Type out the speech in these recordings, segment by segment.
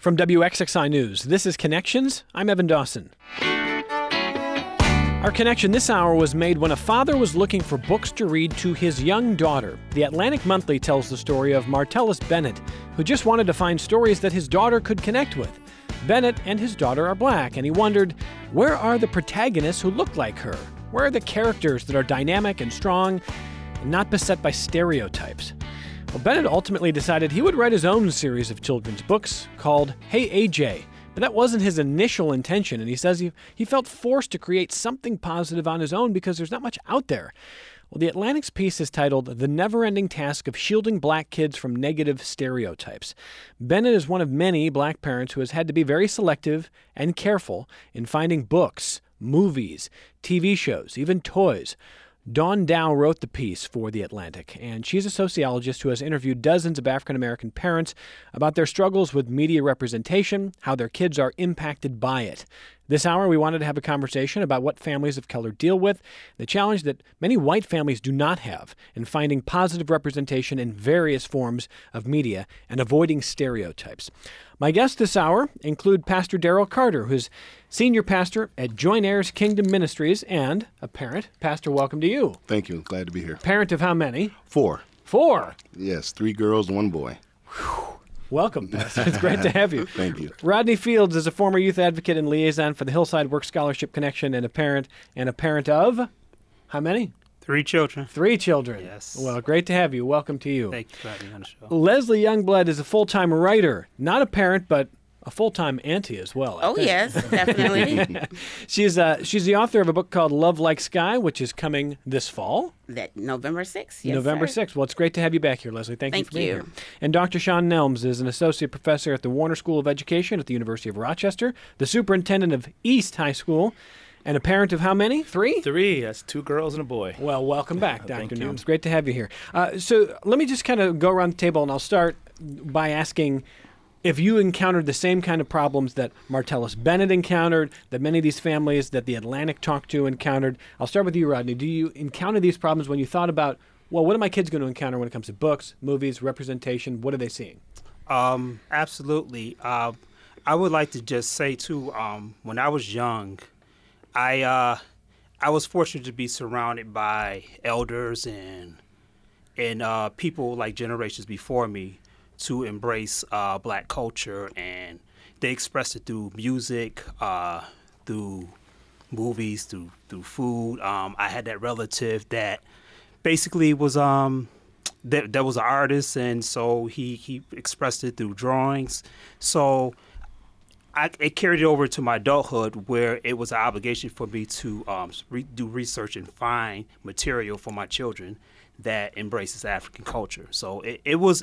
From WXXI News, this is Connections. I'm Evan Dawson. Our connection this hour was made when a father was looking for books to read to his young daughter. The Atlantic Monthly tells the story of Martellus Bennett, who just wanted to find stories that his daughter could connect with. Bennett and his daughter are black, and he wondered, where are the protagonists who look like her? Where are the characters that are dynamic and strong and not beset by stereotypes? Well, Bennett ultimately decided he would write his own series of children's books called Hey AJ. But that wasn't his initial intention, and he says he felt forced to create something positive on his own because there's not much out there. Well, the Atlantic's piece is titled The Never-Ending Task of Shielding Black Kids from Negative Stereotypes. Bennett is one of many black parents who has had to be very selective and careful in finding books, movies, TV shows, even toys. Dawn Dow wrote the piece for The Atlantic, and she's a sociologist who has interviewed dozens of African-American parents about their struggles with media representation, how their kids are impacted by it. This hour, we wanted to have a conversation about what families of color deal with, the challenge that many white families do not have in finding positive representation in various forms of media and avoiding stereotypes. My guests this hour include Pastor Daryl Carter, who's senior pastor at Joint Heirs Kingdom Ministries and a parent. Pastor, welcome to you. Thank you. Glad to be here. Parent of how many? 4. 4? Yes, 3 girls and 1 boy. Whew. Welcome, Pastor. It's great to have you. Thank you. Rodney Fields is a former youth advocate and liaison for the Hillside Work Scholarship Connection and a parent of how many? 3 children. 3 children. Yes. Well, great to have you. Welcome to you. Thank you for having me on the show. Leslie Youngblood is a full-time writer, not a parent, but a full-time auntie as well. I think. Yes, definitely. She's the author of a book called Love Like Sky, which is coming this fall. That November 6th. Yes, November sir. 6th. Well, it's great to have you back here, Leslie. Thank you for being you. here. And Dr. Sean Nelms is an associate professor at the Warner School of Education at the University of Rochester, the superintendent of East High School, and a parent of how many? 3? 3. That's 2 girls and a boy. Well, welcome back, Dr. Thank you. Nelms. Great to have you here. So let me just kind of go around the table, and I'll start by asking if you encountered the same kind of problems that Martellus Bennett encountered, that many of these families that the Atlantic talked to encountered. I'll start with you, Rodney. Do you encounter these problems when you thought about, well, what are my kids going to encounter when it comes to books, movies, representation? What are they seeing? Absolutely. I would like to just say, too, when I was young, I was fortunate to be surrounded by elders and people like generations before me to embrace black culture, and they expressed it through music, through movies, through food. I had that relative that basically was that was an artist, and so he expressed it through drawings. So it carried it over to my adulthood, where it was an obligation for me to do research and find material for my children that embraces African culture. So it was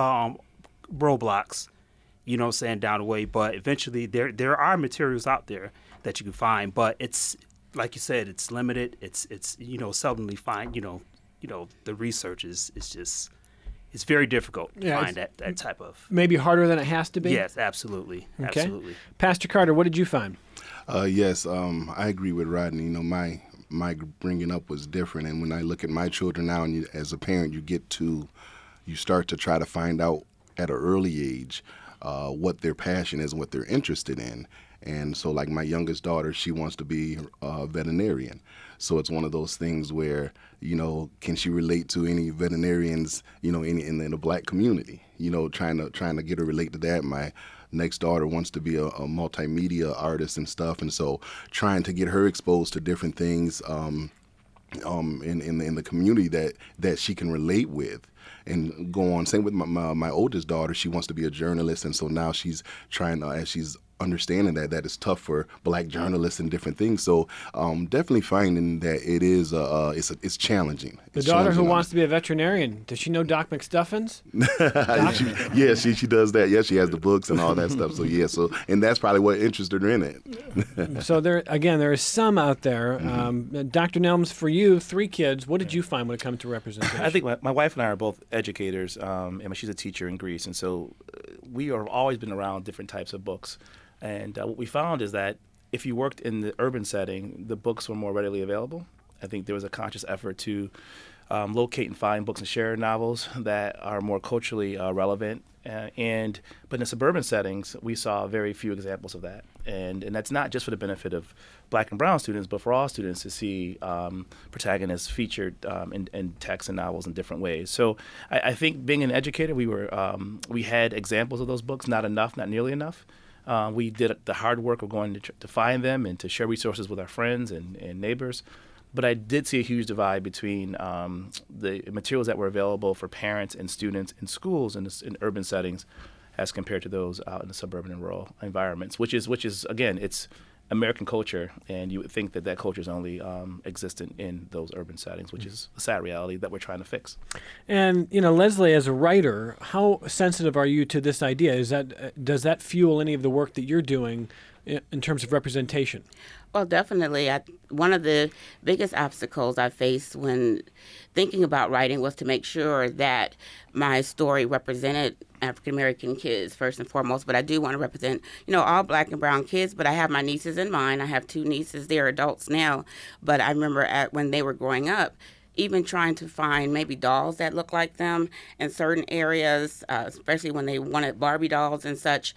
roadblocks, you know what I'm saying, down the way. But eventually there are materials out there that you can find, but it's like you said, it's limited. It's seldomly find. The research is just it's very difficult to find that type of. Maybe harder than it has to be? Yes, absolutely. Okay. Absolutely. Pastor Carter, what did you find? Yes, I agree with Rodney. My bringing up was different, and when I look at my children now, and as a parent, you start to try to find out at an early age what their passion is and what they're interested in. And so, like my youngest daughter, she wants to be a veterinarian. So it's one of those things where, can she relate to any veterinarians, in the black community? Trying to get her relate to that. My next daughter wants to be a multimedia artist and stuff, and so trying to get her exposed to different things in the community that she can relate with. And go on. Same with my oldest daughter. She wants to be a journalist, and so now she's trying to, as she's understanding that it's tough for black journalists and different things. So definitely finding that it is it's challenging. The daughter who wants to be a veterinarian, does she know Doc McStuffins? Yeah, she does that. Yeah, she has the books and all that stuff. So yeah, and that's probably what interested her in it. So there is some out there. Mm-hmm. Dr. Nelms, for you, 3 kids, what did you find when it comes to representation? I think my wife and I are both educators, and she's a teacher in Greece, and so we have always been around different types of books. And what we found is that if you worked in the urban setting, the books were more readily available. I think there was a conscious effort to locate and find books and share novels that are more culturally relevant But in the suburban settings, we saw very few examples of that. And that's not just for the benefit of Black and brown students, but for all students to see protagonists featured in texts and novels in different ways. So I think being an educator, we had examples of those books, not enough, not nearly enough. We did the hard work of going to find them and to share resources with our friends and neighbors. But I did see a huge divide between the materials that were available for parents and students in schools in urban settings as compared to those out in the suburban and rural environments, which is again, it's American culture, and you would think that culture is only existent in those urban settings, which is a sad reality that we're trying to fix. And Leslie, as a writer, how sensitive are you to this idea? Does that fuel any of the work that you're doing in terms of representation? Well, definitely. One of the biggest obstacles I faced when thinking about writing was to make sure that my story represented African American kids first and foremost, but I do want to represent, all Black and brown kids, but I have my nieces in mind. I have 2 nieces. They're adults now, but I remember when they were growing up, even trying to find maybe dolls that look like them in certain areas, especially when they wanted Barbie dolls and such,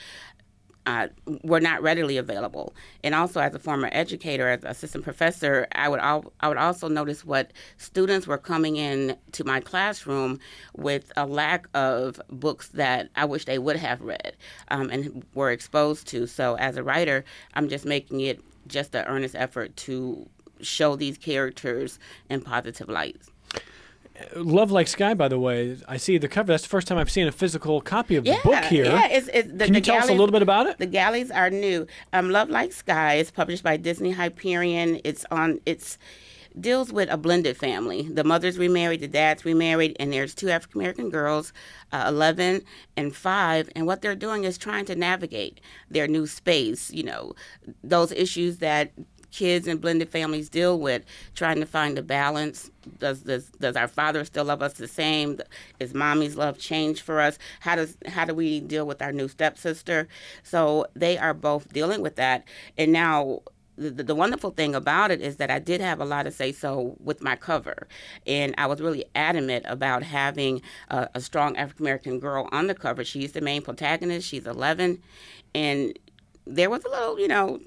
were not readily available. And also, as a former educator, as assistant professor, I would also notice what students were coming in to my classroom with a lack of books that I wish they would have read and were exposed to. So as a writer, I'm just making it just an earnest effort to show these characters in positive lights. Love Like Sky, by the way, I see the cover. That's the first time I've seen a physical copy of the book here. Yeah, Can you tell us a little bit about it? The galleys are new. Love Like Sky is published by Disney Hyperion. It's deals with a blended family. The mother's remarried, the dad's remarried, and there's 2 African American girls, 11 and 5, and what they're doing is trying to navigate their new space. Those issues that kids and blended families deal with, trying to find a balance. Does our father still love us the same? Is mommy's love change for us? How do we deal with our new stepsister? So they are both dealing with that. And now the wonderful thing about it is that I did have a lot to say so with my cover. And I was really adamant about having a strong African-American girl on the cover. She's the main protagonist. She's 11. And there was a little,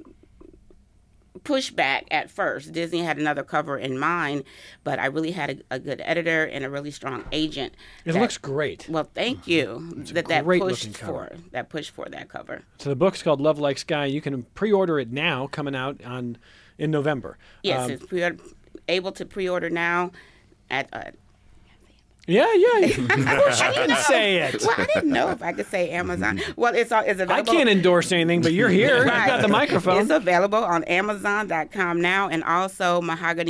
pushback at first. Disney had another cover in mind, but I really had a good editor and a really strong agent. It looks great. Well, thank you. That pushed for that cover. So the book's called Love Like Sky. You can pre-order it now, coming out in November. Yes, it's able to pre-order now at. Yeah. Of course you can say it. Well, I didn't know if I could say Amazon. Well, it's available. I can't endorse anything, but you're here. Right. You've got the microphone. It's available on Amazon.com now and also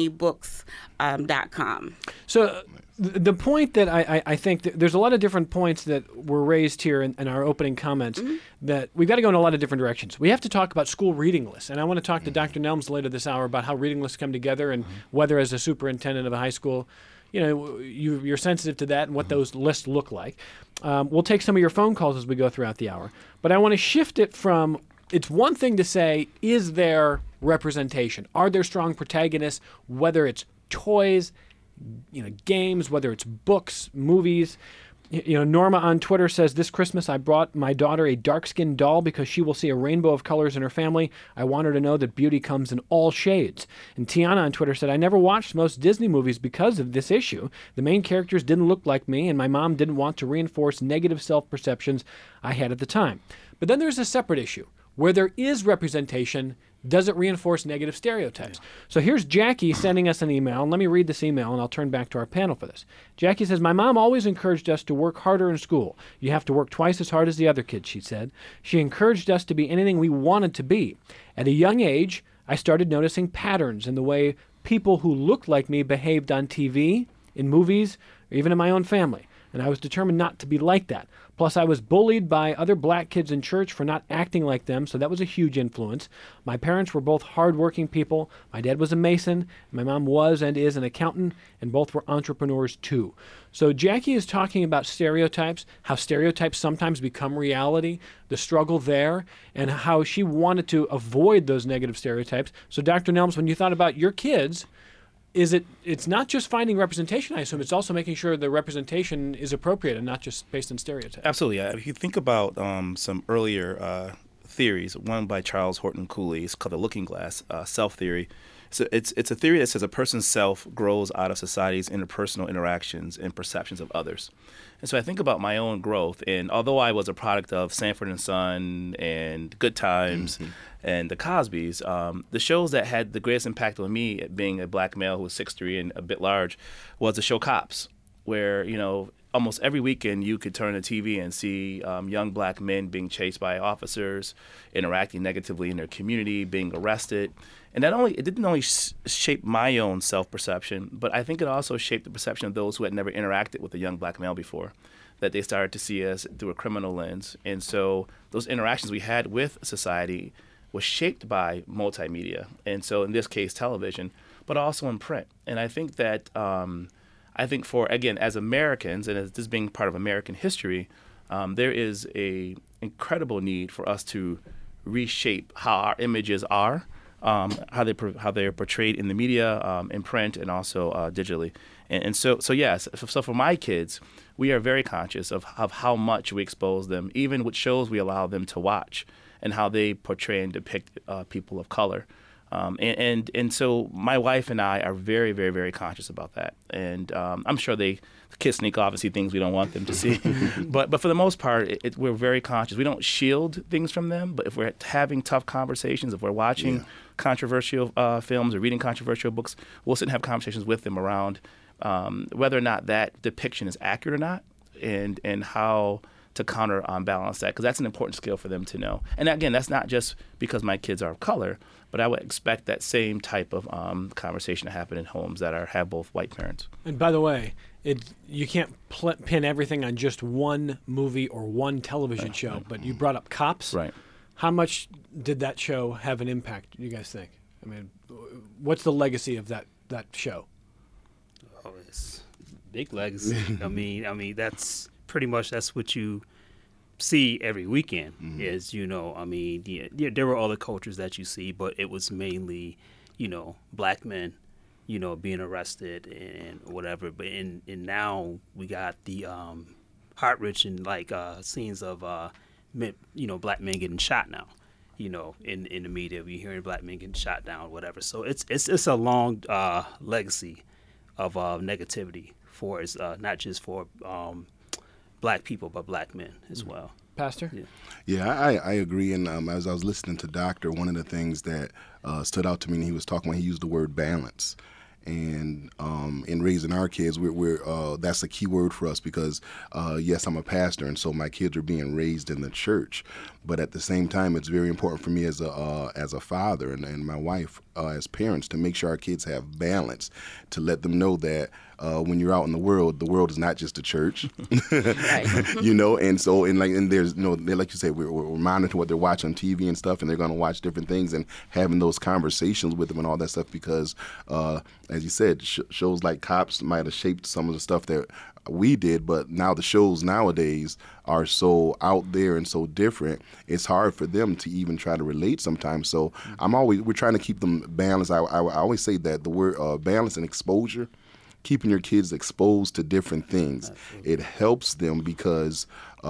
MahoganyBooks.com. So the point that I think there's a lot of different points that were raised here in our opening comments that we've got to go in a lot of different directions. We have to talk about school reading lists, and I want to talk to Dr. Nelms later this hour about how reading lists come together and whether, as a superintendent of a high school, you're sensitive to that and what those lists look like. We'll take some of your phone calls as we go throughout the hour. But I want to shift it from, it's one thing to say, is there representation? Are there strong protagonists, whether it's toys, games, whether it's books, movies? Norma on Twitter says, this Christmas I brought my daughter a dark-skinned doll because she will see a rainbow of colors in her family. I want her to know that beauty comes in all shades. And Tiana on Twitter said, I never watched most Disney movies because of this issue. The main characters didn't look like me, and my mom didn't want to reinforce negative self-perceptions I had at the time. But then there's a separate issue. Where there is representation, does it reinforce negative stereotypes? So here's Jackie sending us an email, and let me read this email, and I'll turn back to our panel for this. Jackie says, my mom always encouraged us to work harder in school. You have to work twice as hard as the other kids, she said. She encouraged us to be anything we wanted to be. At a young age, I started noticing patterns in the way people who looked like me behaved on TV, in movies, or even in my own family. And I was determined not to be like that. Plus, I was bullied by other black kids in church for not acting like them, so that was a huge influence. My parents were both hardworking people. My dad was a mason. My mom was and is an accountant, and both were entrepreneurs too. So Jackie is talking about stereotypes, how stereotypes sometimes become reality, the struggle there, and how she wanted to avoid those negative stereotypes. So Dr. Nelms, when you thought about your kids, it's not just finding representation, I assume, it's also making sure the representation is appropriate and not just based on stereotypes. Absolutely. If you think about some earlier theories, one by Charles Horton Cooley, it's called the Looking Glass self theory. So it's a theory that says a person's self grows out of society's interpersonal interactions and perceptions of others. And so I think about my own growth, and although I was a product of Sanford and Son and Good Times and the Cosbys, the shows that had the greatest impact on me, being a black male who was 6'3" and a bit large, was the show Cops, where, you know, almost every weekend you could turn the TV and see young black men being chased by officers, interacting negatively in their community, being arrested. And it didn't only shape my own self-perception, but I think it also shaped the perception of those who had never interacted with a young black male before, that they started to see us through a criminal lens. And so those interactions we had with society was shaped by multimedia, and so in this case television, but also in print. And I think that for, again, as Americans, and as this being part of American history, there is a incredible need for us to reshape how our images are, how they're portrayed in the media, in print, and also digitally. And so yes, so for my kids, we are very conscious of how much we expose them, even with shows we allow them to watch, and how they portray and depict people of color. And so my wife and I are very, very, very conscious about that. And I'm sure the kids sneak off and see things we don't want them to see. but for the most part, we're very conscious. We don't shield things from them, but if we're having tough conversations, if we're watching controversial films or reading controversial books, we'll sit and have conversations with them around whether or not that depiction is accurate or not, and how to counterbalance that, because that's an important skill for them to know. And again, that's not just because my kids are of color, but I would expect that same type of conversation to happen in homes that have both white parents. And by the way, you can't pin everything on just one movie or one television show, but you brought up Cops. Right. How much did that show have an impact, you guys think? I mean, what's the legacy of that show? Oh, it's big legacy. I mean, that's pretty much what you see every weekend. Is, you know, I mean, there were other cultures that you see, but it was mainly, you know, black men, you know, being arrested and whatever. But in now we got the heart-wrenching scenes of men, you know, black men getting shot now. You know, in the media, we hearing black men getting shot down, whatever. So it's a long legacy of negativity for not just for black people, but black men as well. Pastor? Yeah, I agree. And as I was listening to Doctor, one of the things that stood out to me when he was talking about, he used the word balance. And in raising our kids, we're that's a key word for us, because yes, I'm a pastor, and so my kids are being raised in the church. But at the same time, it's very important for me as a father and my wife as parents to make sure our kids have balance, to let them know that when you're out in the world is not just a church, you know. And so and there's like you say, we're monitoring what they're watching on TV and stuff, and they're going to watch different things and having those conversations with them and all that stuff, because as you said, shows like Cops might have shaped some of the stuff that we did, but now the shows nowadays are so out there and so different, it's hard for them to even try to relate sometimes. So we're trying to keep them balanced. I always say that the word balance and exposure, keeping your kids exposed to different things, it helps them, because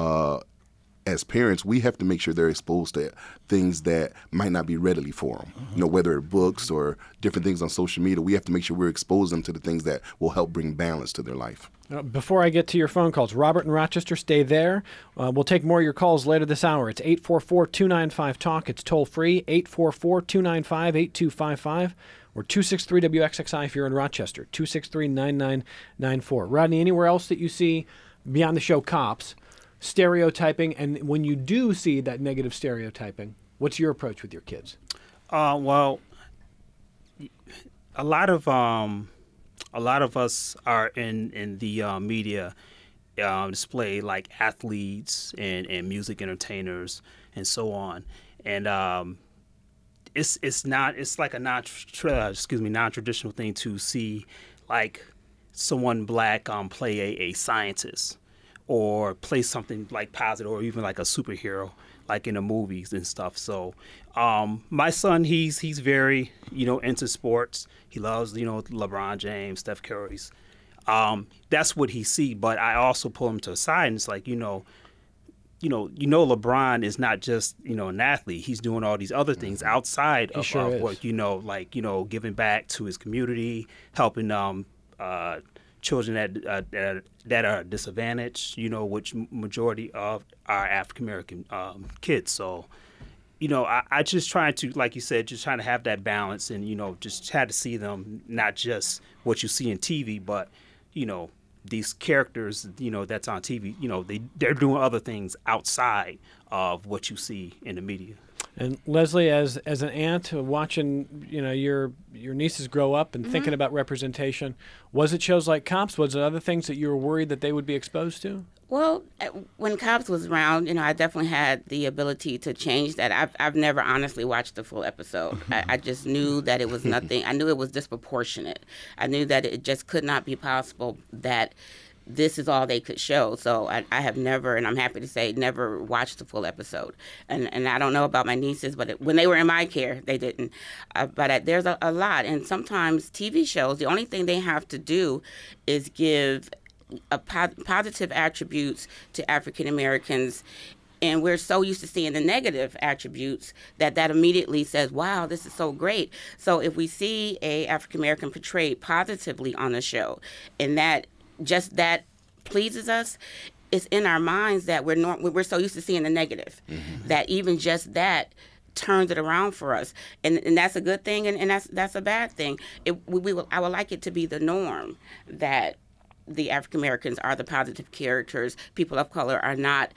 as parents, we have to make sure they're exposed to things that might not be readily for them. You know, whether it's books or different things on social media, we have to make sure we're exposing them to the things that will help bring balance to their life. Before I get to your phone calls, Robert in Rochester, stay there. We'll take more of your calls later this hour. It's 844-295-TALK. It's toll free, 844-295-8255, or 263-WXXI if you're in Rochester, 263-9994. Rodney, anywhere else that you see beyond the show Cops, stereotyping, and when you do see that negative stereotyping, what's your approach with your kids? Well, a lot of us are in the media display, like athletes and music entertainers and so on, and it's like a non-traditional thing to see like someone black play a scientist, or play something like positive, or even like a superhero like in the movies and stuff. So my son, he's very, into sports. He loves, LeBron James, Steph Curry's. That's what he see. But I also pull him to the side, and it's like, LeBron is not just, an athlete. He's doing all these other things outside of work, giving back to his community, helping children that are disadvantaged, which majority of our African American kids. So, I just try to, like you said, just trying to have that balance and, just try to see them not just what you see in TV, but, these characters, that's on TV, they're doing other things outside of what you see in the media. And Leslie, as an aunt, watching your nieces grow up and thinking about representation, was it shows like Cops? Was it other things that you were worried that they would be exposed to? Well, when Cops was around, I definitely had the ability to change that. I've never honestly watched the full episode. I just knew that it was nothing. I knew it was disproportionate. I knew that it just could not be possible that this is all they could show. So I have never, and I'm happy to say, never watched the full episode. And I don't know about my nieces, but when they were in my care, they didn't. But there's a lot. And sometimes TV shows, the only thing they have to do is give positive attributes to African Americans, and we're so used to seeing the negative attributes that immediately says, wow, this is so great. So if we see a African American portrayed positively on the show, and that pleases us, it's in our minds that we're so used to seeing the negative, that even just that turns it around for us, and that's a good thing, and that's a bad thing. I would like it to be the norm that the African Americans are the positive characters. People of color are not.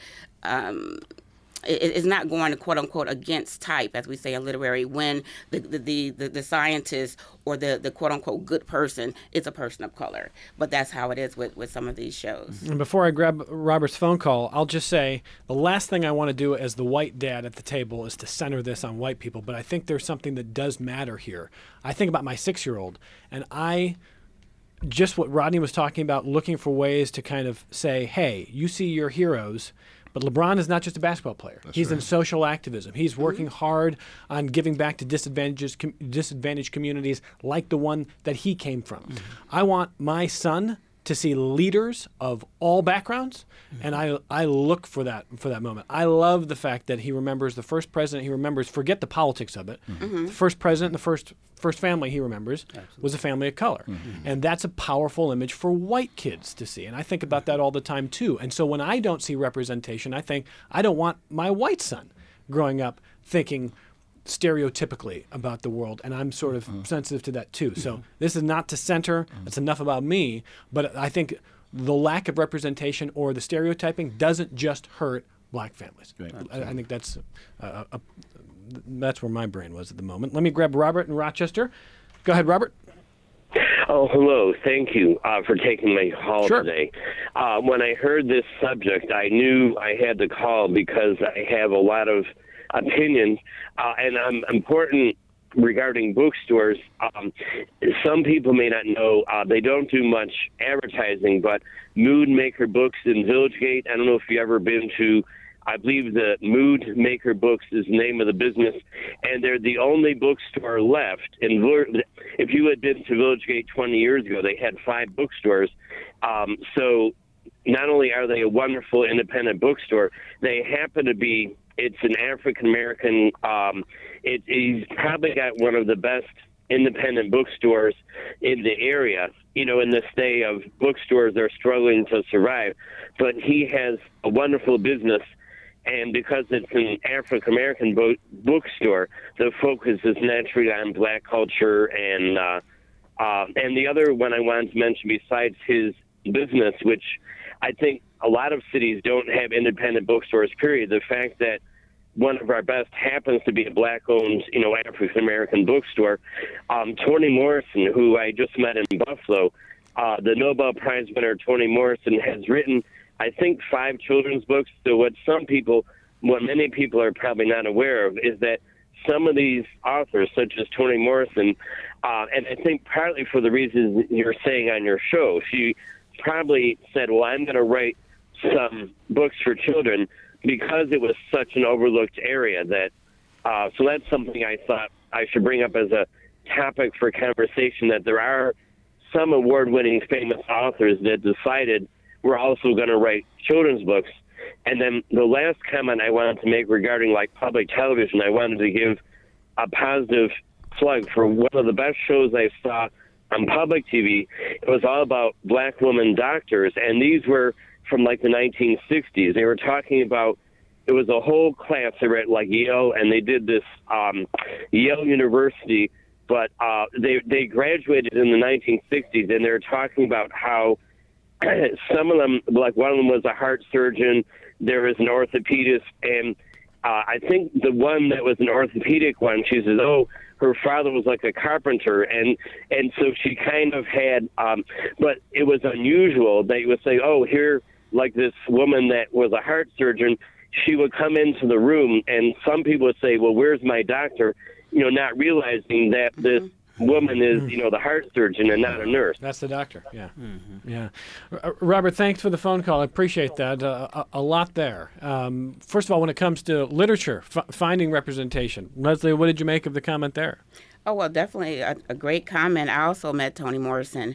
It's not going to quote unquote against type, as we say in literary, when the scientist or the quote unquote good person is a person of color. But that's how it is with some of these shows. And before I grab Robert's phone call, I'll just say the last thing I want to do as the white dad at the table is to center this on white people. But I think there's something that does matter here. I think about my 6-year-old, and just what Rodney was talking about, looking for ways to kind of say, hey, you see your heroes, but LeBron is not just a basketball player. He's in social activism. He's working hard on giving back to disadvantaged communities like the one that he came from. I want my son to see leaders of all backgrounds, and I look for that moment. I love the fact that he remembers the first president he remembers, forget the politics of it, the first president, the first family he remembers was a family of color. And that's a powerful image for white kids to see. And I think about that all the time too. And so when I don't see representation, I think I don't want my white son growing up thinking stereotypically about the world, and I'm sort of sensitive to that too. So this is not to center, it's enough about me, but I think the lack of representation or the stereotyping doesn't just hurt black families. Right. I think that's where my brain was at the moment. Let me grab Robert in Rochester. Go ahead, Robert. Oh, hello. Thank you for taking my call today. When I heard this subject, I knew I had to call because I have a lot of opinions, and I'm important regarding bookstores. Some people may not know, they don't do much advertising, but Mood Maker Books in Villagegate, I don't know if you've ever been to, I believe the Mood Maker Books is the name of the business, and they're the only bookstore left. If you had been to Villagegate 20 years ago, they had 5 bookstores. So not only are they a wonderful independent bookstore, they happen to be, it's an African-American, he's probably got one of the best independent bookstores in the area. In this day of bookstores, they're struggling to survive. But he has a wonderful business, and because it's an African-American bookstore, the focus is naturally on black culture. And the other one I wanted to mention besides his business, which I think a lot of cities don't have independent bookstores, period. The fact that one of our best happens to be a black-owned, African-American bookstore. Toni Morrison, who I just met in Buffalo, the Nobel Prize winner Toni Morrison has written, I think, 5 children's books. So what many people are probably not aware of is that some of these authors, such as Toni Morrison, and I think partly for the reasons you're saying on your show, she probably said, well, I'm going to write some books for children, because it was such an overlooked area. That so that's something I thought I should bring up as a topic for conversation, that there are some award-winning famous authors that decided we're also going to write children's books. And then the last comment I wanted to make regarding like public television, I wanted to give a positive plug for one of the best shows I saw on public TV. It was all about black women doctors, and these were from like the 1960s. They were talking about, it was a whole class. They were at like Yale, and they did this Yale University, but they graduated in the 1960s, and they were talking about how some of them, like one of them was a heart surgeon, there was an orthopedist, and I think the one that was an orthopedic one, she says, oh, her father was like a carpenter, and so she kind of had, but it was unusual. They would say, oh, here, like this woman that was a heart surgeon, she would come into the room, and some people would say, well, where's my doctor? You know, not realizing that this woman is, you know, the heart surgeon and not a nurse. That's the doctor, yeah. Yeah. Robert, thanks for the phone call. I appreciate that. A lot there. First of all, when it comes to literature, finding representation, Leslie, what did you make of the comment there? Oh, well, definitely a great comment. I also met Toni Morrison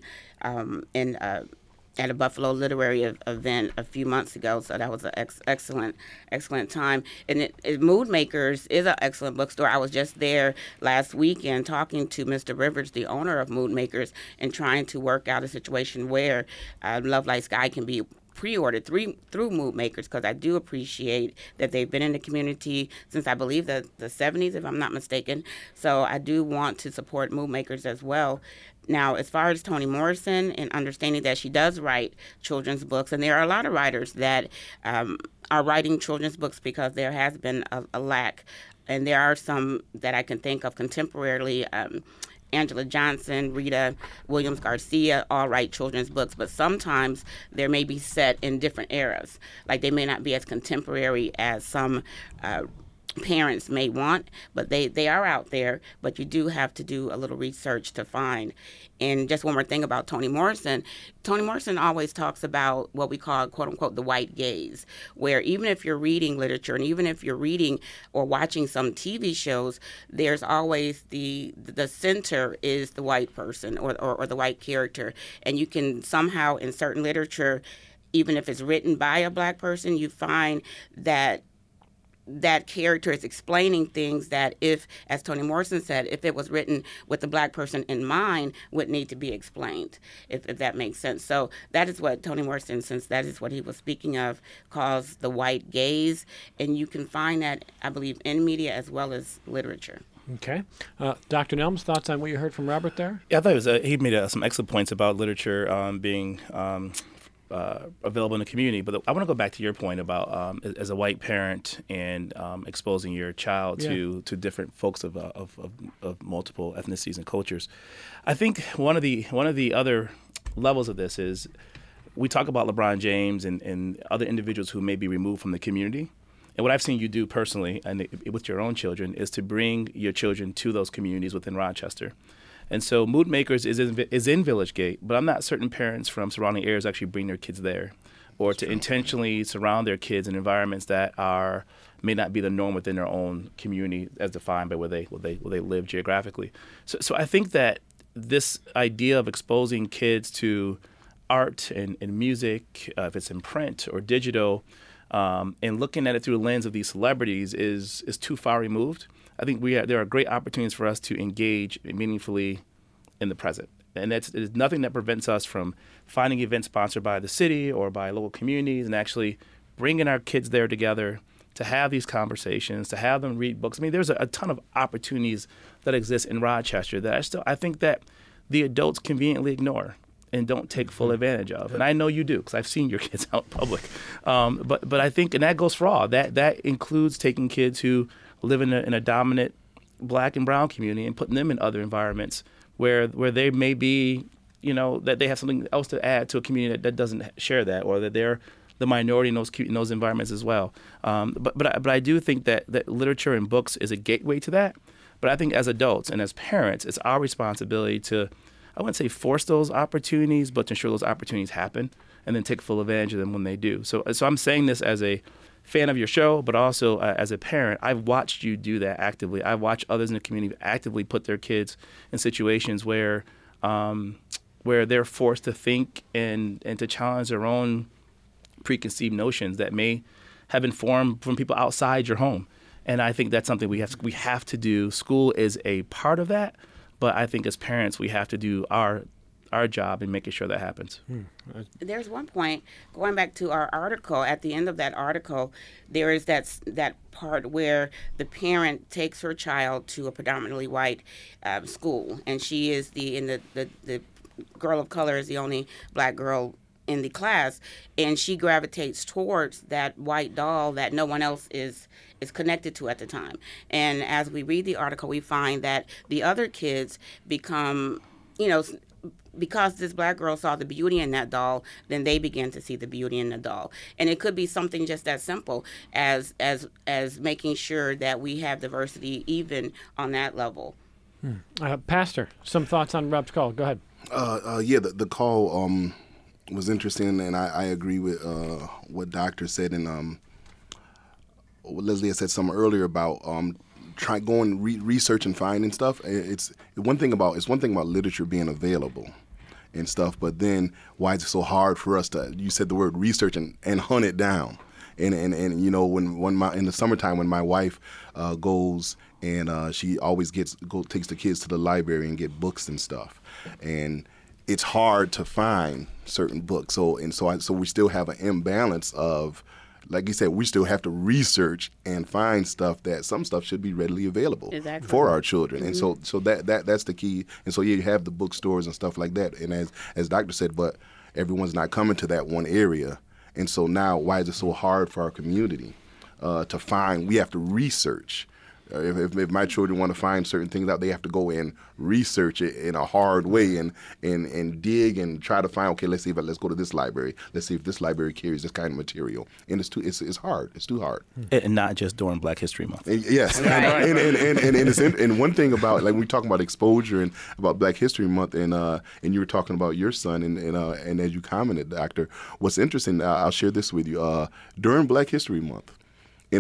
at a Buffalo literary event a few months ago, so that was an excellent time. And Mood Makers is an excellent bookstore. I was just there last weekend talking to Mr. Rivers, the owner of Mood Makers, and trying to work out a situation where Love Light Sky can be pre-ordered through Mood Makers, because I do appreciate that they've been in the community since I believe the 70s, if I'm not mistaken. So I do want to support Mood Makers as well. Now, as far as Toni Morrison and understanding that she does write children's books, and there are a lot of writers that are writing children's books because there has been a lack. And there are some that I can think of contemporarily. Angela Johnson, Rita Williams Garcia all write children's books, but sometimes they may be set in different eras. Like they may not be as contemporary as some parents may want, but they are out there, but you do have to do a little research to find. And just one more thing about Toni Morrison. Toni Morrison always talks about what we call, quote unquote, the white gaze, where even if you're reading literature and even if you're reading or watching some TV shows, there's always the center is the white person or the white character. And you can somehow in certain literature, even if it's written by a black person, you find that character is explaining things that if, as Toni Morrison said, if it was written with the black person in mind, would need to be explained, if that makes sense. So that is what Toni Morrison, since that is what he was speaking of, calls the white gaze. And you can find that, I believe, in media as well as literature. Okay. Dr. Nelms, thoughts on what you heard from Robert there? Yeah, I thought he made some excellent points about literature being available in the community. But I want to go back to your point about as a white parent and exposing your child to different folks of multiple ethnicities and cultures. I think one of the other levels of this is we talk about LeBron James and other individuals who may be removed from the community. And what I've seen you do personally and with your own children is to bring your children to those communities within Rochester. And so Mood Makers is in Village Gate, but I'm not certain parents from surrounding areas actually bring their kids there, or to intentionally surround their kids in environments that may not be the norm within their own community as defined by where they live geographically. So I think that this idea of exposing kids to art and music, if it's in print or digital, and looking at it through the lens of these celebrities is too far removed. I think there are great opportunities for us to engage meaningfully in the present. And there's nothing that prevents us from finding events sponsored by the city or by local communities and actually bringing our kids there together to have these conversations, to have them read books. I mean, there's a ton of opportunities that exist in Rochester that I think that the adults conveniently ignore and don't take full advantage of. And I know you do because I've seen your kids out in public. But I think, and that goes for all, that includes taking kids who live in a dominant black and brown community and putting them in other environments where they may be, that they have something else to add to a community that doesn't share that, or that they're the minority in those environments as well. But I do think that literature and books is a gateway to that. But I think as adults and as parents, it's our responsibility to, I wouldn't say force those opportunities, but to ensure those opportunities happen and then take full advantage of them when they do. So I'm saying this as a fan of your show, but also as a parent, I've watched you do that actively. I've watched others in the community actively put their kids in situations where they're forced to think and to challenge their own preconceived notions that may have been formed from people outside your home. And I think that's something we have to do. School is a part of that, but I think as parents we have to do our job in making sure that happens. There's one point, going back to our article, at the end of that article, there is that part where the parent takes her child to a predominantly white school, and she is the girl of color is the only black girl in the class, and she gravitates towards that white doll that no one else is connected to at the time. And as we read the article, we find that the other kids become, because this black girl saw the beauty in that doll, then they began to see the beauty in the doll. And it could be something just as simple as making sure that we have diversity even on that level. Pastor, some thoughts on Rob's call. Go ahead. The call was interesting, and I agree with what Doctor said, and what Leslie had said something earlier about research and finding stuff. It's one thing about literature being available and stuff, but then why is it so hard for us to, you said the word research and hunt it down? And in the summertime when my wife goes and she always takes the kids to the library and get books and stuff, and it's hard to find certain books. So we still have an imbalance of, like you said, we still have to research and find stuff that some stuff should be readily available for our children. Mm-hmm. And so that's the key. And so you have the bookstores and stuff like that. And as Doctor said, but everyone's not coming to that one area. And so now, why is it so hard for our community to find? We have to research. If my children want to find certain things out, they have to go and research it in a hard way and dig and try to find. Okay, let's go to this library. Let's see if this library carries this kind of material. And it's hard. It's too hard. And not just during Black History Month. Yes, and one thing about, like, we talking about exposure and about Black History Month, and you were talking about your son, and as you commented, Doctor, what's interesting, I'll share this with you. During Black History Month, and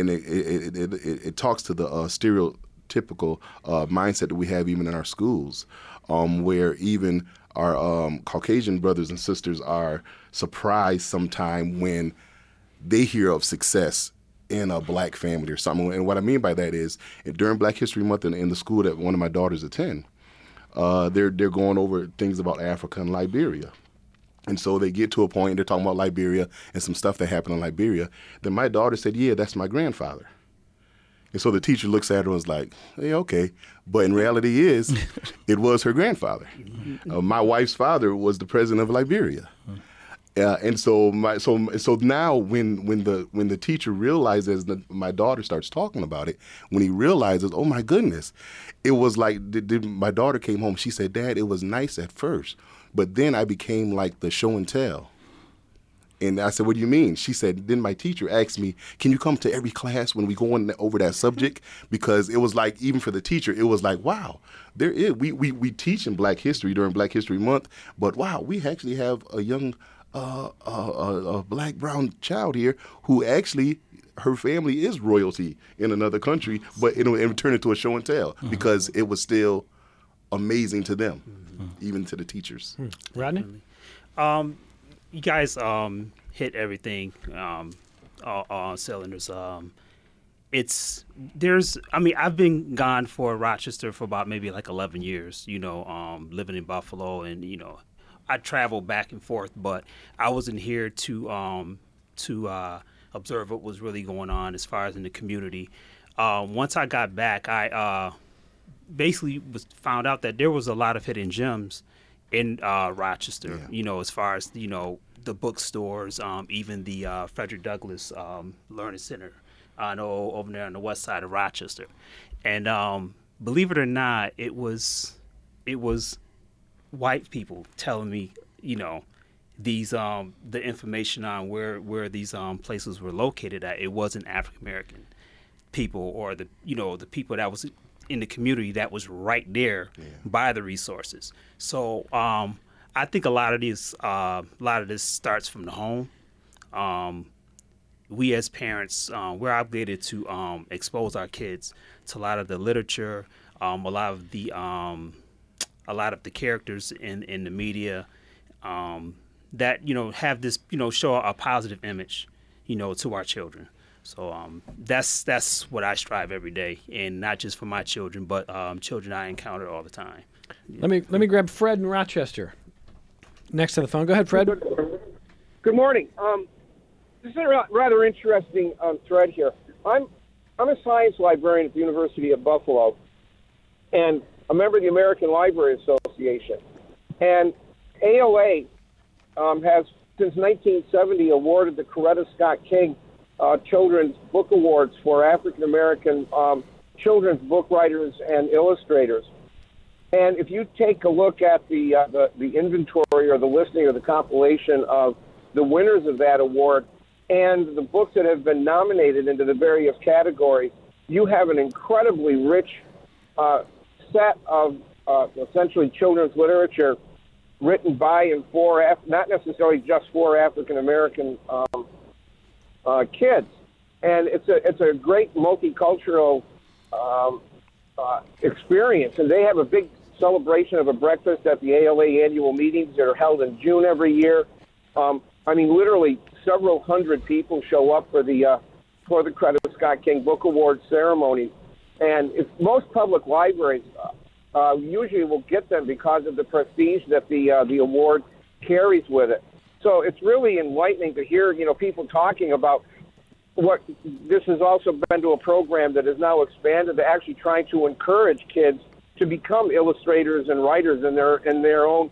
it talks to the stereotypical mindset that we have even in our schools, where even our Caucasian brothers and sisters are surprised sometime when they hear of success in a black family or something. And what I mean by that is, during Black History Month in the school that one of my daughters attend, they're going over things about Africa and Liberia. And so they get to a point, they're talking about Liberia and some stuff that happened in Liberia. Then my daughter said, yeah, that's my grandfather. And so the teacher looks at her and was like, hey, okay. But in reality it was her grandfather. My wife's father was the president of Liberia. And so now when the teacher realizes that my daughter starts talking about it, when he realizes, oh my goodness, it was like, my daughter came home, she said, Dad, it was nice at first, but then I became like the show and tell. And I said, what do you mean? She said, then my teacher asked me, can you come to every class when we go over that subject? Because it was like, even for the teacher, it was like, wow, we teach in Black history during Black History Month, but wow, we actually have a young a black brown child here who actually, her family is royalty in another country, but it turned into a show and tell because it was still amazing to them, even to the teachers. Rodney? You guys hit everything on cylinders. I've been gone for Rochester for about maybe like 11 years, living in Buffalo, and, I travel back and forth, but I wasn't here to observe what was really going on as far as in the community. Once I got back, I basically found out that there was a lot of hidden gems in Rochester, as far as, the bookstores, even the Frederick Douglass Learning Center, I know over there on the west side of Rochester. And believe it or not, it was white people telling me, these the information on where these places were located at. It wasn't African American people or the people that was in the community that was right there by the resources. So I think a lot of this starts from the home. we as parents, we're obligated to expose our kids to a lot of the literature, a lot of the characters in the media that have this show a positive image to our children. So that's what I strive every day, and not just for my children, but children I encounter all the time. Let me grab Fred in Rochester next to the phone. Go ahead, Fred. Good morning. This is a rather interesting thread here. I'm a science librarian at the University of Buffalo, and a member of the American Library Association. And ALA has, since 1970, awarded the Coretta Scott King Children's Book Awards for African American children's book writers and illustrators. And if you take a look at the inventory or the listing or the compilation of the winners of that award and the books that have been nominated into the various categories, you have an incredibly rich set of essentially children's literature written by and for, not necessarily just for African American kids. And it's a great multicultural experience. And they have a big celebration of a breakfast at the ALA annual meetings that are held in June every year. Literally several hundred people show up for the Coretta Scott King Book Awards ceremony. And most public libraries usually will get them because of the prestige that the award carries with it. So it's really enlightening to hear, people talking about what this has also been to a program that is now expanded to actually trying to encourage kids to become illustrators and writers in their own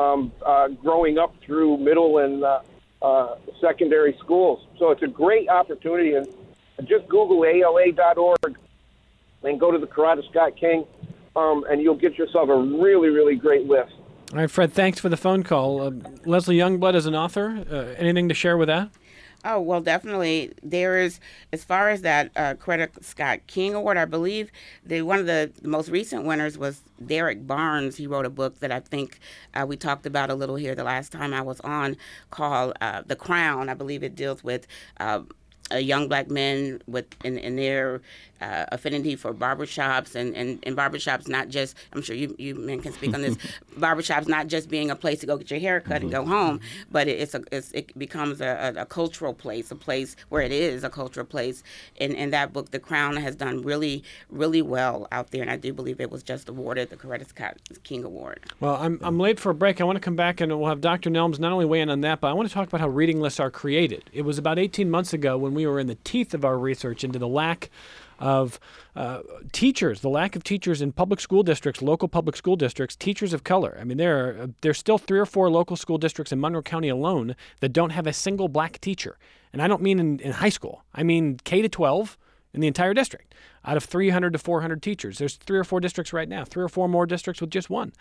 growing up through middle and secondary schools. So it's a great opportunity, and just Google ALA.org and go to the Coretta Scott King, and you'll get yourself a really, really great list. All right, Fred, thanks for the phone call. Leslie Youngblood is an author. Anything to share with that? Oh, well, definitely. There is, as far as that Coretta Scott King Award, I believe one of the most recent winners was Derek Barnes. He wrote a book that I think we talked about a little here the last time I was on, called The Crown. I believe it deals with young black men in their affinity for barbershops and barbershops not just, I'm sure you men can speak on this, barbershops not just being a place to go get your hair cut and go home, but it becomes a cultural place, a place where it is a cultural place. And that book, The Crown, has done really, really well out there, and I do believe it was just awarded the Coretta Scott King Award. Well, I'm late for a break. I want to come back and we'll have Dr. Nelms not only weigh in on that, but I want to talk about how reading lists are created. It was about 18 months ago when we were in the teeth of our research into the lack of teachers, the lack of teachers in public school districts, local public school districts, teachers of color. I mean, there's still 3 or 4 local school districts in Monroe County alone that don't have a single black teacher. And I don't mean in high school. I mean K to 12 in the entire district. Out of 300 to 400 teachers, there's 3 or 4 districts right now, 3 or 4 more districts with just one.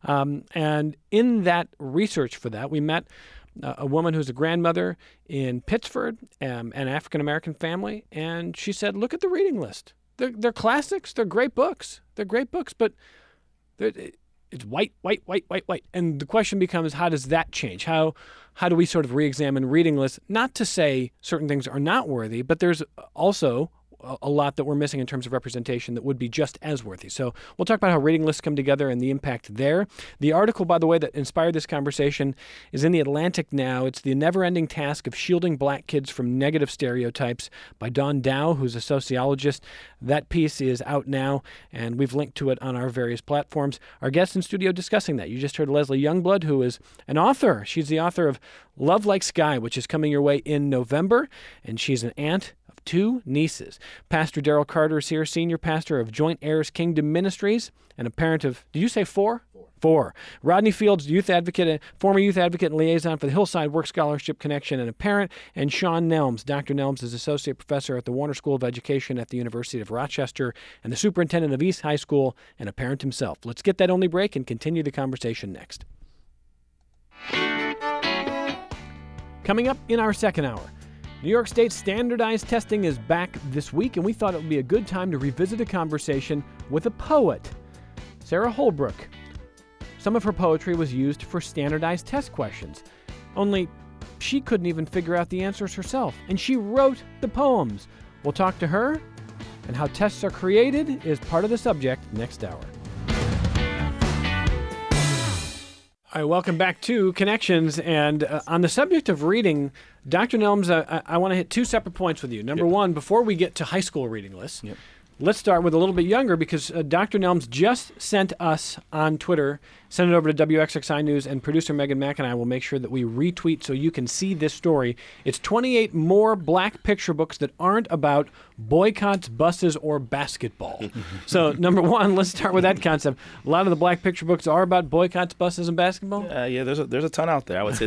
And in that research for that, we met a woman who's a grandmother in Pittsford, an African-American family, and she said, look at the reading list. They're classics. They're great books. But it's white. And the question becomes, how does that change? How do we sort of re-examine reading lists? Not to say certain things are not worthy, but there's also a lot that we're missing in terms of representation that would be just as worthy. So we'll talk about how reading lists come together and the impact there. The article, by the way, that inspired this conversation is in The Atlantic now. It's The Never-Ending Task of Shielding Black Kids from Negative Stereotypes by Dawn Dow, who's a sociologist. That piece is out now, and we've linked to it on our various platforms. Our guest in studio discussing that. You just heard Leslie Youngblood, who is an author. She's the author of Love Like Sky, which is coming your way in November, and she's an aunt of 2 nieces. Pastor Daryl Carter is here, senior pastor of Joint Heirs Kingdom Ministries, and a parent of, did you say 4? 4. Rodney Fields, former youth advocate and liaison for the Hillside Work Scholarship Connection, and a parent, and Sean Nelms. Dr. Nelms is associate professor at the Warner School of Education at the University of Rochester and the superintendent of East High School and a parent himself. Let's get that only break and continue the conversation next. Coming up in our second hour, New York State standardized testing is back this week, and we thought it would be a good time to revisit a conversation with a poet, Sarah Holbrook. Some of her poetry was used for standardized test questions. Only she couldn't even figure out the answers herself, and she wrote the poems. We'll talk to her, and how tests are created is part of the subject next hour. All right, welcome back to Connections. And on the subject of reading, Dr. Nelms, I want to hit two separate points with you. Number one, before we get to high school reading lists, let's start with a little bit younger, because Dr. Nelms just sent us on Twitter, send it over to WXXI News, and producer Megan Mack and I will make sure that we retweet so you can see this story. It's 28 more black picture books that aren't about boycotts, buses, or basketball. So, number one, let's start with that concept. A lot of the black picture books are about boycotts, buses, and basketball? Yeah, there's a ton out there. I would say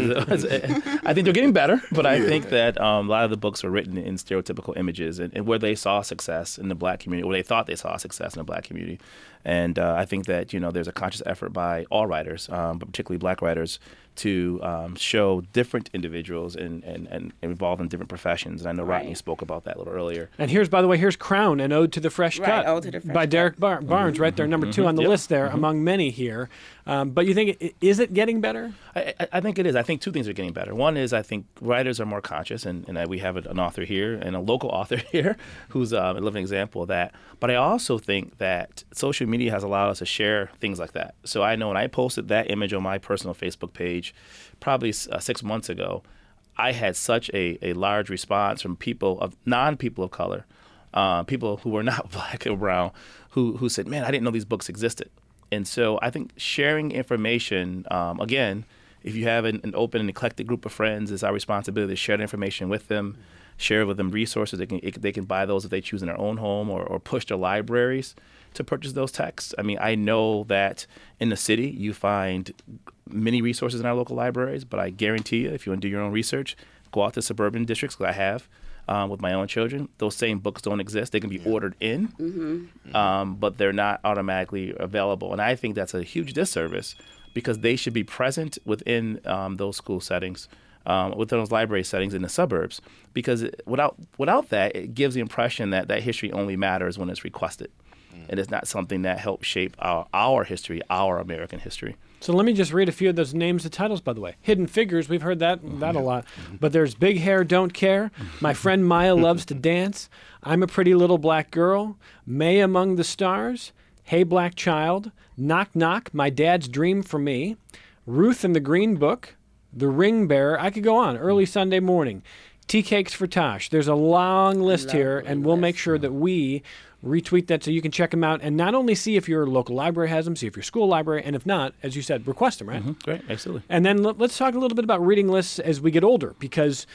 I think they're getting better, but I think that a lot of the books are written in stereotypical images and where they saw success in the black community, or they thought they saw success in the black community. And I think that, there's a conscious effort by all writers, but particularly black writers, to show different individuals and involved in different professions. And I know Rodney spoke about that a little earlier. And by the way, here's Crown, an Ode to the Fresh Cut Ode to the Fresh by Cut. Derek Barnes, right there, number 2 on the list there, among many here. But you think, is it getting better? I think it is. I think two things are getting better. One is I think writers are more conscious, and we have an author here and a local author here who's a living example of that. But I also think that social media has allowed us to share things like that. So I know when I posted that image on my personal Facebook page probably 6 months ago, I had such a large response from non-people of color, people who were not black or brown, who said, man, I didn't know these books existed. And so I think sharing information, again, if you have an open and eclectic group of friends, it's our responsibility to share the information with them, share with them resources. They can buy those if they choose in their own home, or push to libraries to purchase those texts. I mean, I know that in the city you find many resources in our local libraries, but I guarantee you, if you want to do your own research, go out to suburban districts, because I have with my own children. Those same books don't exist. They can be ordered in, but they're not automatically available. And I think that's a huge disservice, because they should be present within those school settings, within those library settings in the suburbs, because without that, it gives the impression that history only matters when it's requested. And it's not something that helps shape our history, our American history. So let me just read a few of those names and titles, by the way. Hidden Figures, we've heard that a lot. But there's Big Hair, Don't Care, My Friend Maya Loves to Dance, I'm a Pretty Little Black Girl, May Among the Stars, Hey Black Child, Knock Knock, My Dad's Dream for Me, Ruth and the Green Book, The Ring Bearer, I could go on, Early Sunday Morning, Tea Cakes for Tosh. There's a long list here, and we'll make sure that we retweet that so you can check them out and not only see if your local library has them, see if your school library, and if not, as you said, request them, right? Great, absolutely. And then let's talk a little bit about reading lists as we get older, because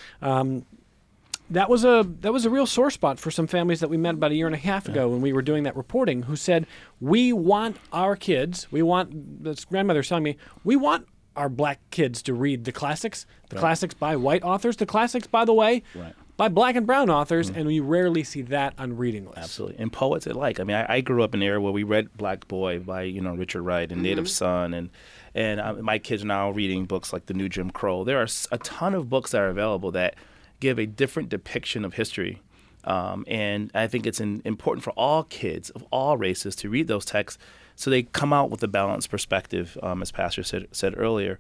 that was a real sore spot for some families that we met about a year and a half ago when we were doing that reporting, who said, we want our kids, this grandmother's telling me, we want our black kids to read the classics by white authors, the classics, by the way, by black and brown authors, and we rarely see that on reading lists. Absolutely. And poets alike. I mean, I grew up in an era where we read Black Boy by, Richard Wright and Native Son, and my kids are now reading books like The New Jim Crow. There are a ton of books that are available that give a different depiction of history. And I think it's important for all kids of all races to read those texts so they come out with a balanced perspective, as Pastor said earlier.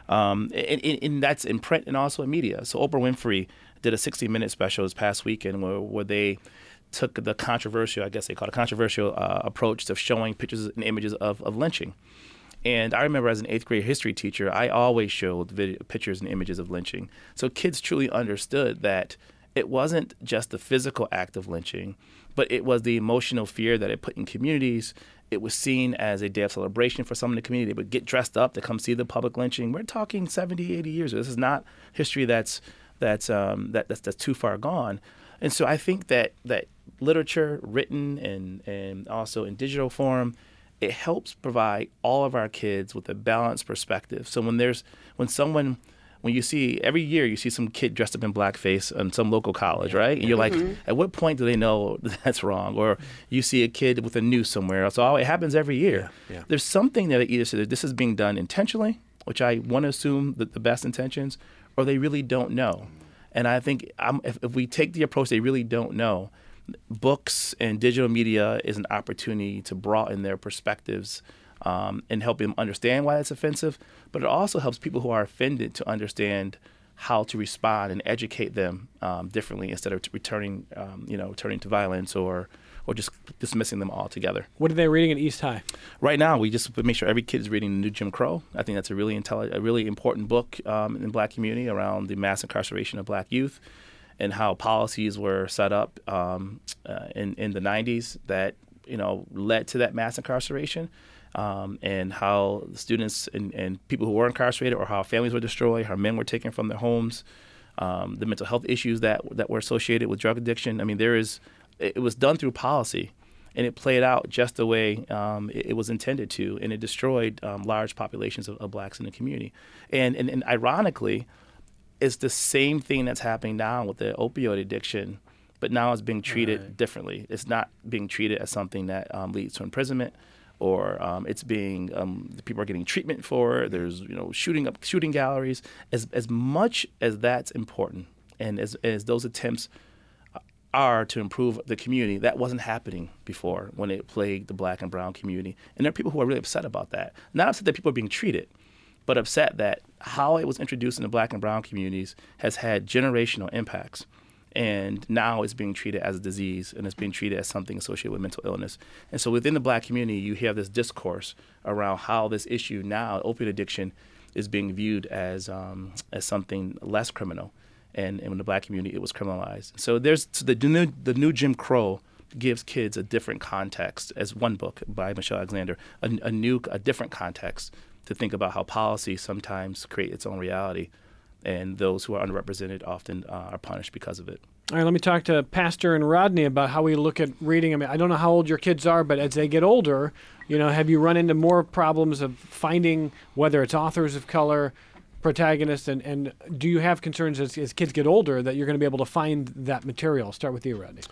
And that's in print and also in media. So Oprah Winfrey did a 60-minute special this past weekend where they took the controversial, I guess they call it a controversial approach to showing pictures and images of lynching. And I remember as an 8th grade history teacher, I always showed pictures and images of lynching. So kids truly understood that it wasn't just the physical act of lynching, but it was the emotional fear that it put in communities. It was seen as a day of celebration for some in the community. They would get dressed up to come see the public lynching. We're talking 70, 80 years ago. This is not history that's too far gone. And so I think that literature, written and also in digital form, it helps provide all of our kids with a balanced perspective. So when you see every year you see some kid dressed up in blackface in some local college, right? And you're like, at what point do they know that's wrong? Or you see a kid with a noose somewhere. So it happens every year. Yeah. There's something that either says this is being done intentionally, which I want to assume that the best intentions, or they really don't know. And I think if we take the approach they really don't know, books and digital media is an opportunity to broaden their perspectives and help them understand why that's offensive. But it also helps people who are offended to understand how to respond and educate them differently instead of returning to violence or just dismissing them altogether. What are they reading at East High? Right now, we just make sure every kid is reading The New Jim Crow. I think that's a really important book in the Black community around the mass incarceration of Black youth and how policies were set up in the 90s that led to that mass incarceration, and how the students and people who were incarcerated, or how families were destroyed, how men were taken from their homes, the mental health issues that were associated with drug addiction. I mean, it was done through policy, and it played out just the way it was intended to, and it destroyed large populations of Blacks in the community. And ironically, it's the same thing that's happening now with the opioid addiction, but now it's being treated differently. It's not being treated as something that leads to imprisonment, or it's being people are getting treatment for it. There's shooting galleries. As much as that's important, and as those attempts are to improve the community, that wasn't happening before when it plagued the Black and brown community. And there are people who are really upset about that. Not upset that people are being treated, but upset that how it was introduced in the Black and brown communities has had generational impacts. And now it's being treated as a disease, and it's being treated as something associated with mental illness. And so within the Black community, you have this discourse around how this issue now, opiate addiction, is being viewed as something less criminal. And in the Black community, it was criminalized. So the new Jim Crow gives kids a different context, as one book by Michelle Alexander, a different context to think about how policy sometimes create its own reality, and those who are underrepresented often are punished because of it. All right, let me talk to Pastor and Rodney about how we look at reading. I mean, I don't know how old your kids are, but as they get older, have you run into more problems of finding whether it's authors of color, protagonists, and do you have concerns as kids get older that you're going to be able to find that material? I'll start with you, Rodney.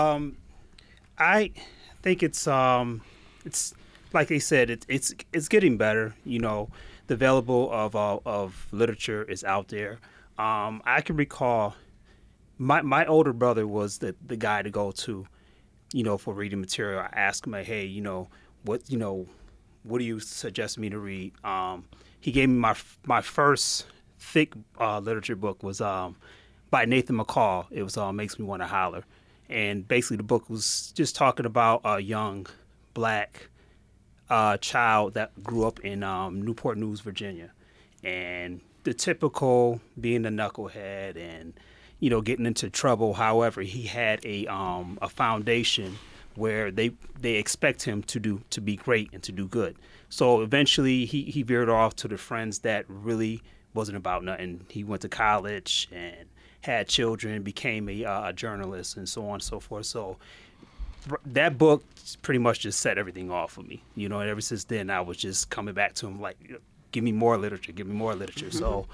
I think it's like they said, it's getting better. The available of literature is out there. I can recall my older brother was the guy to go to, for reading material. I asked him, hey, what do you suggest me to read? He gave me my first thick literature book was by Nathan McCall. It was Makes Me Want to Holler. And basically the book was just talking about a young Black child that grew up in Newport News, Virginia. And the typical being a knucklehead and, getting into trouble. However, he had a foundation where they expect him to be great and to do good. So eventually he veered off to the friends that really wasn't about nothing. He went to college and had children, became a journalist, and so on and so forth. So that book pretty much just set everything off for me. And ever since then, I was just coming back to him like, give me more literature, give me more literature. So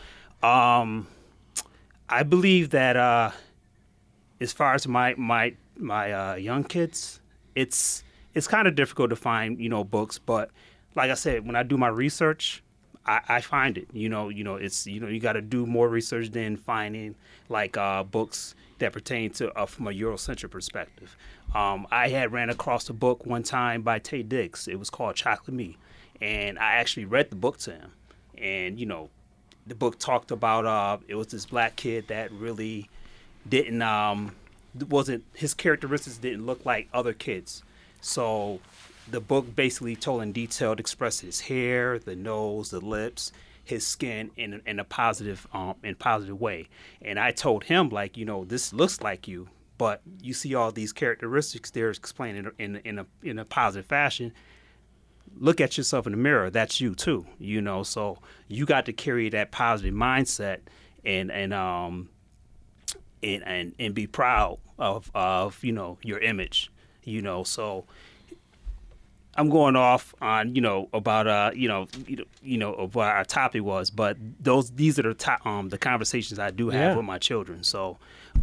I believe that as far as my young kids, it's kind of difficult to find, books. But like I said, when I do my research, I find it. It's you got to do more research than finding like books that pertain to from a Eurocentric perspective. I had ran across a book one time by Taye Diggs. It was called Chocolate Me, and I actually read the book to him. And the book talked about it was this Black kid that really didn't wasn't his characteristics didn't look like other kids. So the book basically told in detail to express his hair, the nose, the lips, his skin in a positive way. And I told him, like, this looks like you, but you see all these characteristics there explained in a positive fashion. Look at yourself in the mirror. That's you too. So you got to carry that positive mindset and be proud of your image. So I'm going off on about of what our topic was, but these are the conversations I do have with my children. So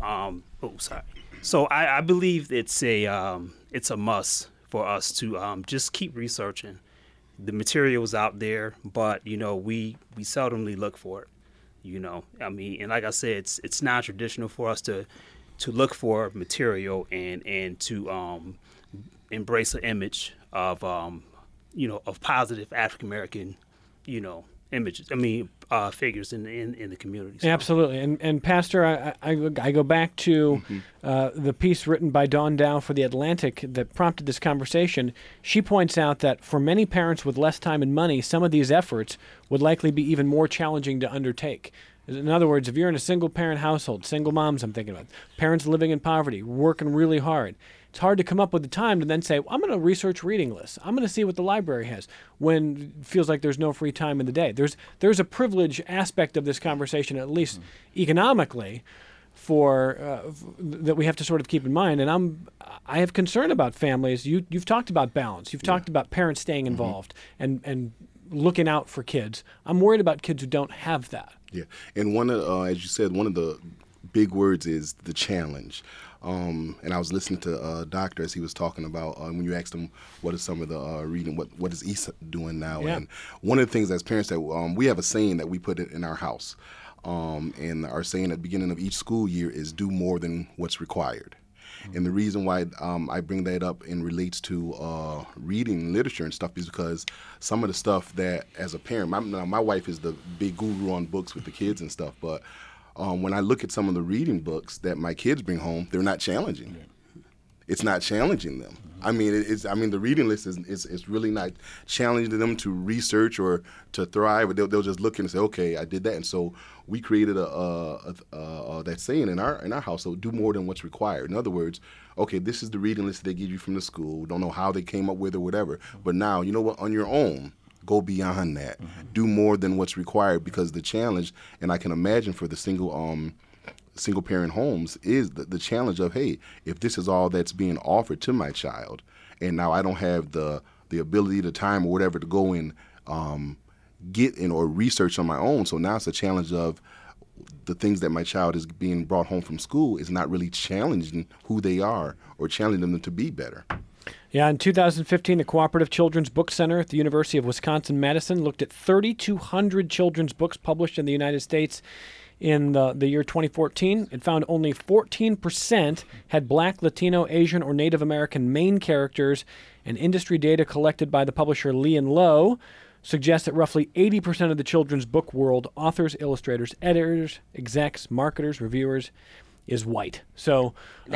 So I believe it's a must for us to just keep researching. The material's out there, but we seldomly look for it. And like I said, it's non-traditional for us to look for material and to embrace an image of of positive African American figures in the community. So. Absolutely. And Pastor, I go back to the piece written by Dawn Dow for The Atlantic that prompted this conversation. She points out that for many parents with less time and money, some of these efforts would likely be even more challenging to undertake. In other words, if you're in a single-parent household, single moms I'm thinking about, parents living in poverty, working really hard, it's hard to come up with the time to then say, well, I'm going to research reading lists. I'm going to see what the library has, when it feels like there's no free time in the day. There's a privilege aspect of this conversation, at least economically, that we have to sort of keep in mind. And I have concern about families. You've talked about balance. You've talked about parents staying involved and looking out for kids. I'm worried about kids who don't have that. Yeah, and as you said, one of the big words is the challenge. And I was listening to a doctor as he was talking about when you asked him what is some of the reading, what is Issa doing now? Yeah. And one of the things as parents that we have a saying that we put in our house, and our saying at the beginning of each school year is do more than what's required. And the reason why I bring that up and relates to reading literature and stuff is because some of the stuff that, as a parent, my wife is the big guru on books with the kids and stuff, but when I look at some of the reading books that my kids bring home, they're not challenging. It's not challenging them. I mean, the reading list is really not challenging them to research or to thrive. They'll just look and say, okay, I did that. And so we created that saying in our household: do more than what's required. In other words, okay, this is the reading list they give you from the school. Don't know how they came up with it or whatever. But now, you know what? On your own, go beyond that. Do more than what's required, because the challenge, and I can imagine for the single parent homes, is the challenge of, hey, if this is all that's being offered to my child, and now I don't have the ability, the time, or whatever to go and get in or research on my own. So now it's a challenge of the things that my child is being brought home from school is not really challenging who they are or challenging them to be better. Yeah, in 2015, the Cooperative Children's Book Center at the University of Wisconsin-Madison looked at 3,200 children's books published in the United States in the year 2014. It found only 14% had Black, Latino, Asian, or Native American main characters, and industry data collected by the publisher Lee & Low suggests that roughly 80% of the children's book world, authors, illustrators, editors, execs, marketers, reviewers, is white. So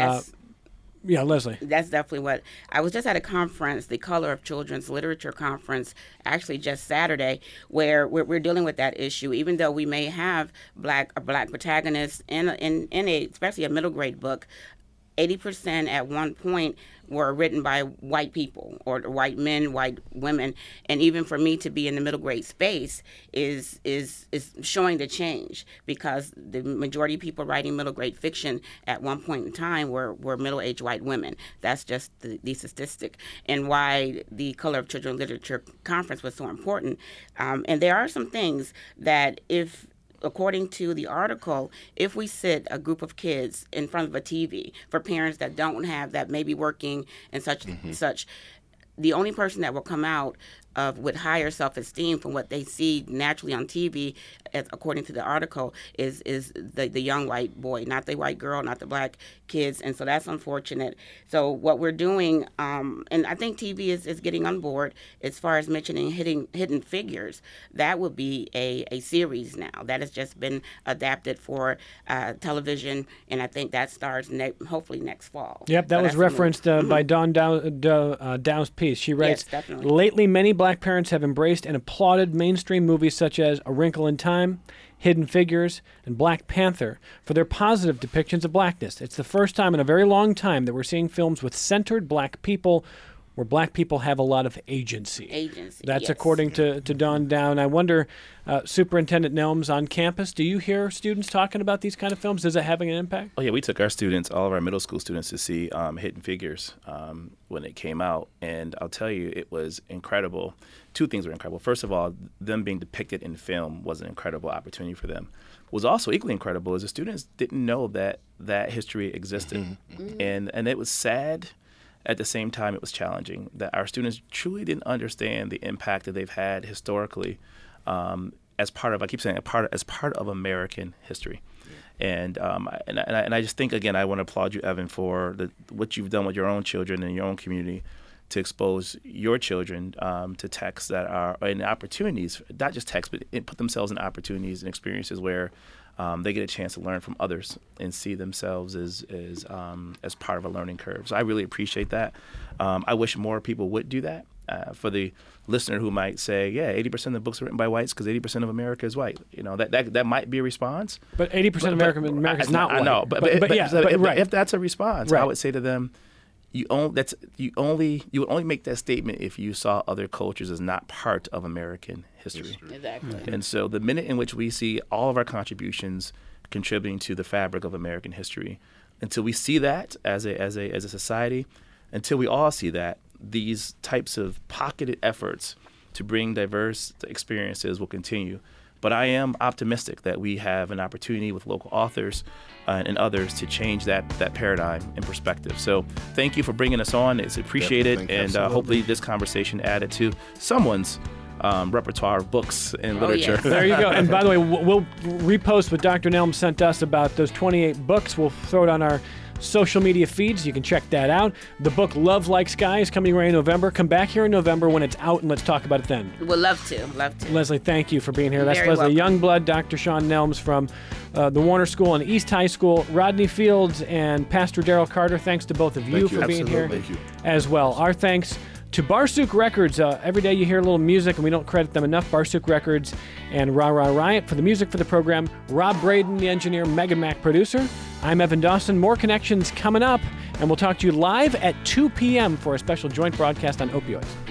yeah, Leslie. That's definitely what I was just at a conference, the Color of Children's Literature Conference, actually just Saturday, where we're dealing with that issue. Even though we may have black protagonists in especially a middle grade book, 80% at one point were written by white people or white men, white women, and even for me to be in the middle grade space is showing the change, because the majority of people writing middle grade fiction at one point in time were middle-aged white women. That's just the statistic, and why the Color of Children Literature Conference was so important. And there are some things that, if according to the article, if we sit a group of kids in front of a TV, for parents that don't have, that may be working and such, the only person that will come out with higher self-esteem from what they see naturally on TV, according to the article, is the young white boy, not the white girl, not the black kids. And so that's unfortunate. So what we're doing, and I think TV is getting on board as far as mentioning Hidden Figures. That would be a series now that has just been adapted for television, and I think that starts hopefully next fall. Yep, that was referenced by Dawn Dow's piece. She writes, yes, definitely. Lately many black parents have embraced and applauded mainstream movies such as A Wrinkle in Time, Hidden Figures, and Black Panther for their positive depictions of blackness. It's the first time in a very long time that we're seeing films with centered black people, where black people have a lot of agency. That's yes. According to Dawn Dow. And I wonder, Superintendent Nelms, on campus, do you hear students talking about these kind of films? Is it having an impact? Oh, yeah, we took our students, all of our middle school students, to see Hidden Figures when it came out. And I'll tell you, it was incredible. Two things were incredible. First of all, them being depicted in film was an incredible opportunity for them. What was also equally incredible is the students didn't know that history existed. And it was sad. At the same time, it was challenging that our students truly didn't understand the impact that they've had historically as part of, I keep saying, as part of American history. And I just think, again, I want to applaud you, Evan, for what you've done with your own children and your own community to expose your children to texts that are and opportunities, not just texts, but put themselves in opportunities and experiences where they get a chance to learn from others and see themselves as part of a learning curve. So I really appreciate that. I wish more people would do that. For the listener who might say, yeah, 80% of the books are written by whites because 80% of America is white. That might be a response. But 80% of America is not white. I know, but if that's a response, right. I would say to them, you would only make that statement if you saw other cultures as not part of American history. Exactly. And so the minute in which we see all of our contributions contributing to the fabric of American history, until we see that as a society, until we all see that, these types of pocketed efforts to bring diverse experiences will continue. But I am optimistic that we have an opportunity with local authors and others to change that paradigm and perspective. So thank you for bringing us on. It's appreciated, and hopefully this conversation added to someone's repertoire of books and literature. Yes. There you go. And by the way, we'll repost what Dr. Nelms sent us about those 28 books. We'll throw it on our social media feeds. You can check that out. The book Love Like Sky is coming right in November. Come back here in November when it's out, and let's talk about it then. Would love to. Leslie, thank you for being here. That's Very Leslie welcome. Youngblood, Dr. Sean Nelms from the Warner School and East High School, Rodney Fields, and Pastor Daryl Carter. Thanks to both of you for being here as well. Our thanks to Barsuk Records. Every day you hear a little music, and we don't credit them enough. Barsuk Records and Rah Rah Riot for the music for the program. Rob Braden, the engineer, Megan Mack, producer. I'm Evan Dawson. More Connections coming up, and we'll talk to you live at 2 p.m. for a special joint broadcast on opioids.